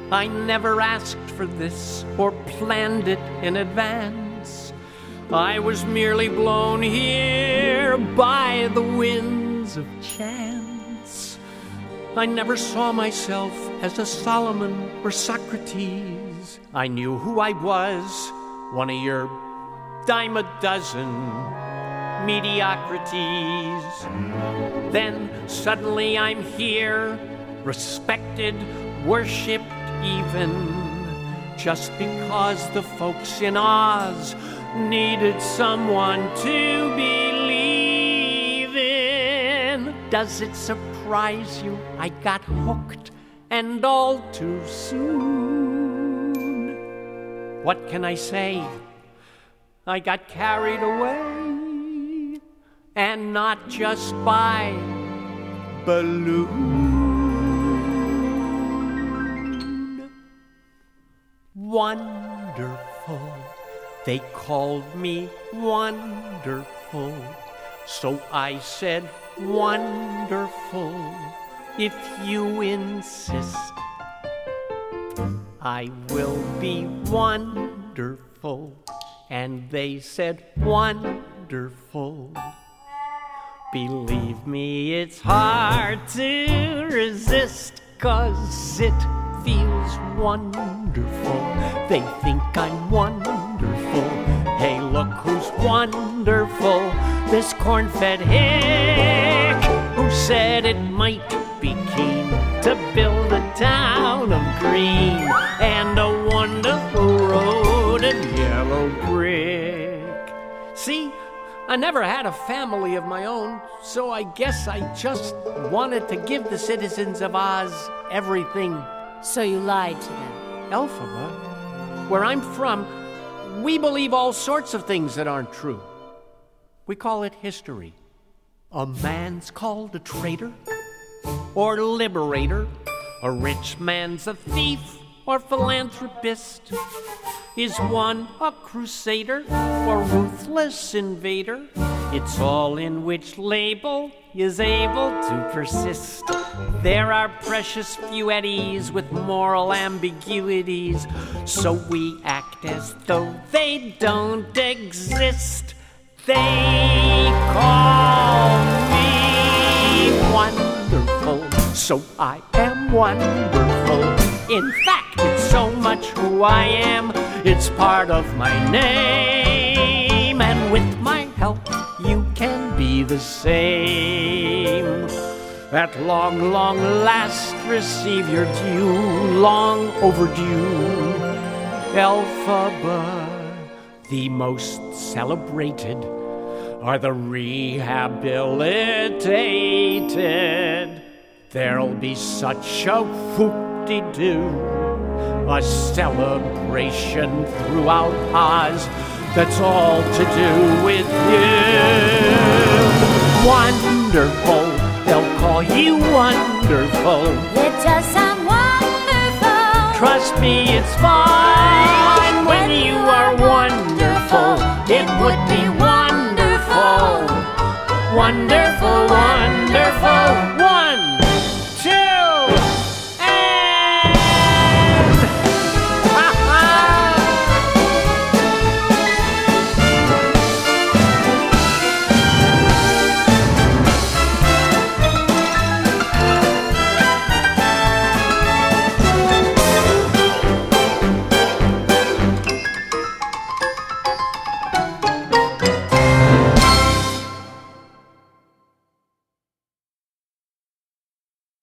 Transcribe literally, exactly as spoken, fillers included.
I never asked for this or planned it in advance. I was merely blown here by the winds of chance. I never saw myself as a Solomon or Socrates. I knew who I was, one of your dime a dozen mediocrities. Then suddenly I'm here, respected, worshipped even, just because the folks in Oz needed someone to believe in. Does it surprise you I got hooked and all too soon? What can I say? I got carried away, and not just by balloon. Wonderful, they called me wonderful, so I said wonderful, if you insist. I will be wonderful, and they said wonderful. Believe me, it's hard to resist, 'cause it feels wonderful. They think I'm wonderful. Hey, look who's wonderful. This corn-fed hick who said it might be keen to build a town of green and a wonderful road and yellow brick. See, I never had a family of my own, so I guess I just wanted to give the citizens of Oz everything. So you lied to them. Elphaba, where I'm from, we believe all sorts of things that aren't true. We call it history. A man's called a traitor or liberator. A rich man's a thief or philanthropist. Is one a crusader or ruthless invader? It's all in which label is able to persist. There are precious few eddies with moral ambiguities, so we act as though they don't exist. They call me wonderful, so I am wonderful. In fact, it's so much who I am, it's part of my name. And with my help, you can be the same. At long, long last, receive your due, long overdue. Elphaba, the most celebrated are the rehabilitated. There'll be such a whoop-de-doo, a celebration throughout Oz that's all to do with you. Wonderful, they'll call you wonderful. It does sound wonderful. Trust me, it's fine when you are wonderful. It would be wonderful, wonderful.